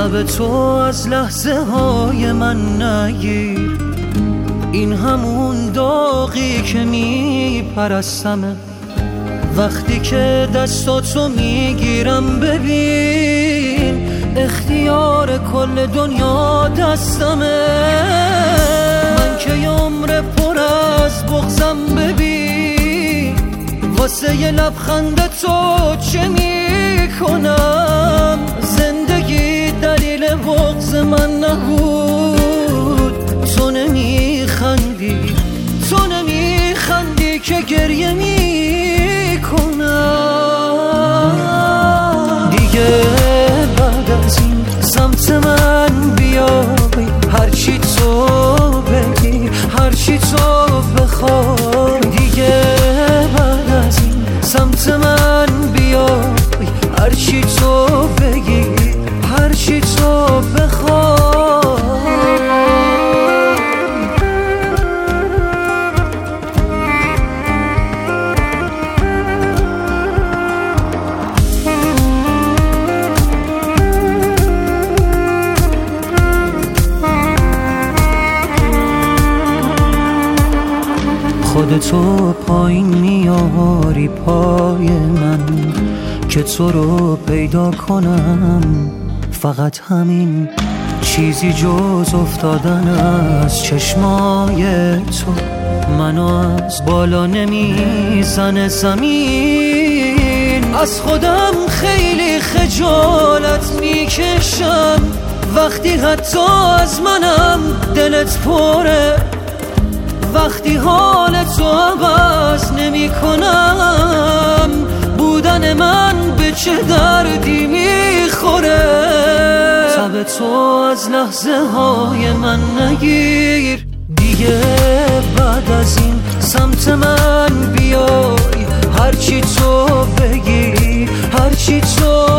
تب تو از لحظه های من نگیر، این همون داغی که میپرستمه. وقتی که دستاتو میگیرم ببین اختیار کل دنیا دستمه. من که عمر پر از بغضم ببین واسه یه لبخند تو چه میکنم. زندگی دلیل بغض من نبود، تو نمیخندی که گریه میکنم. دیگه بعد از این سمت من بیای، هرچی تو بگی هرچی تو بخوای. دیگه بعد از این سمت من بیای، هرچی تو بگی هرچی تو بخوای. خودتو پایین میاری پای من که تو رو پیدا کنم. فقط همین چیزی جز افتادن از چشمای تو منو از بالا نمیزنه زمین. از خودم خیلی خجالت میکشم وقتی حتی از منم دلت پره. وقتی حال تو عوض نمی کنم، بودن من به چه دردی میخوره. تب تو از لحظه های من نگیر، دیگه بعد از این سمت من بیای، هرچی تو بگی هرچی تو